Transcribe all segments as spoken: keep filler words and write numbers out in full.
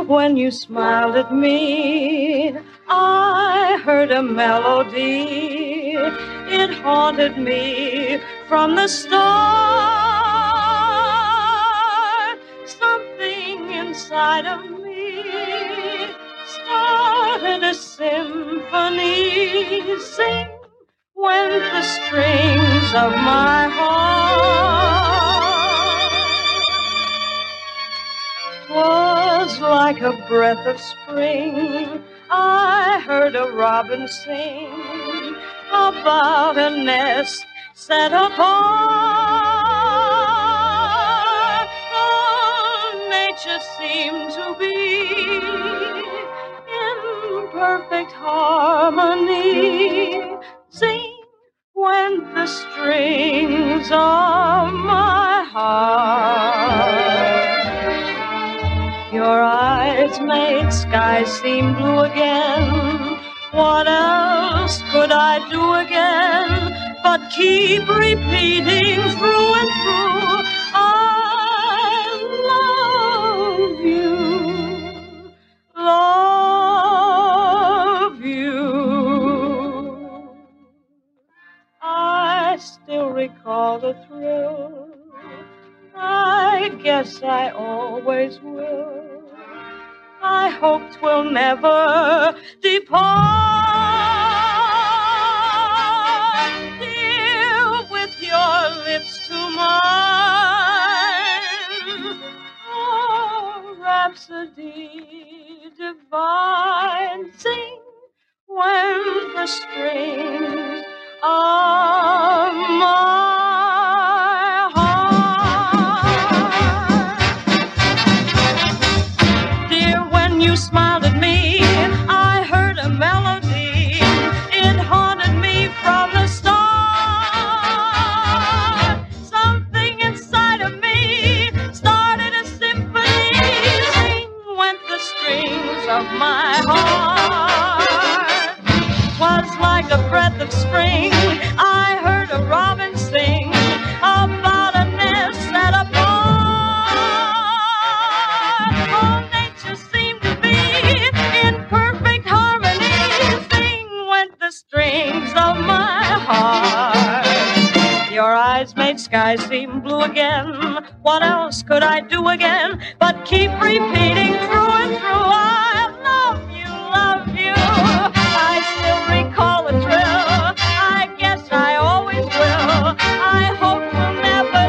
when you smiled at me, I heard a melody. It haunted me from the start. Something inside of me started a symphony. Sing when the strings of my heart was like a breath of spring. I heard a robin sing about a nest set apart. Oh, nature seemed to be in perfect harmony. Sing when the strings of my heart. Your eyes made skies seem blue again. What else could I do again but keep repeating through and through, I love you, love you. I still recall the thrill. I guess I always will. I hope 'twill never depart. Dear, with your lips to mine, oh, rhapsody divine. Sing when the strings of my you smiled at me, I heard a melody. It haunted me from the start. Something inside of me started a symphony. Sing went the strings of my heart. 'Twas like a breath of spring. I heard a robin sing about a nest set apart. Oh, nature seemed in perfect harmony. Sing went the strings of my heart. Your eyes made skies seem blue again. What else could I do again but keep repeating through and through, I love you, love you. I still recall the thrill. I guess I always will. I hope we'll never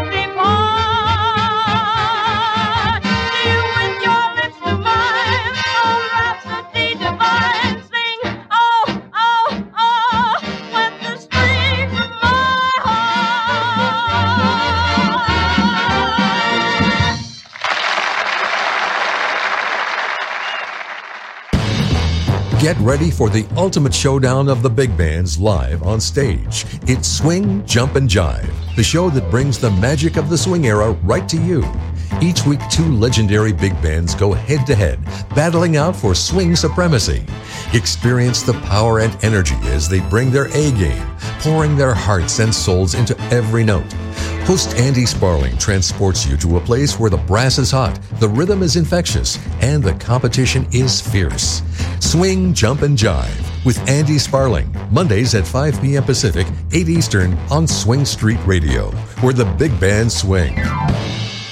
depart. You with your lips to mine, oh, rhapsody divine. Sing, oh, oh, oh, with the strings of my heart. Get ready for the ultimate showdown of the big bands live on stage. It's Swing, Jump, and Jive, the show that brings the magic of the swing era right to you. Each week, two legendary big bands go head-to-head, battling out for swing supremacy. Experience the power and energy as they bring their A-game, pouring their hearts and souls into every note. Host Andy Sparling transports you to a place where the brass is hot, the rhythm is infectious, and the competition is fierce. Swing, Jump, and Jive with Andy Sparling, Mondays at five p.m. Pacific, eight Eastern on Swing Street Radio, where the big bands swing.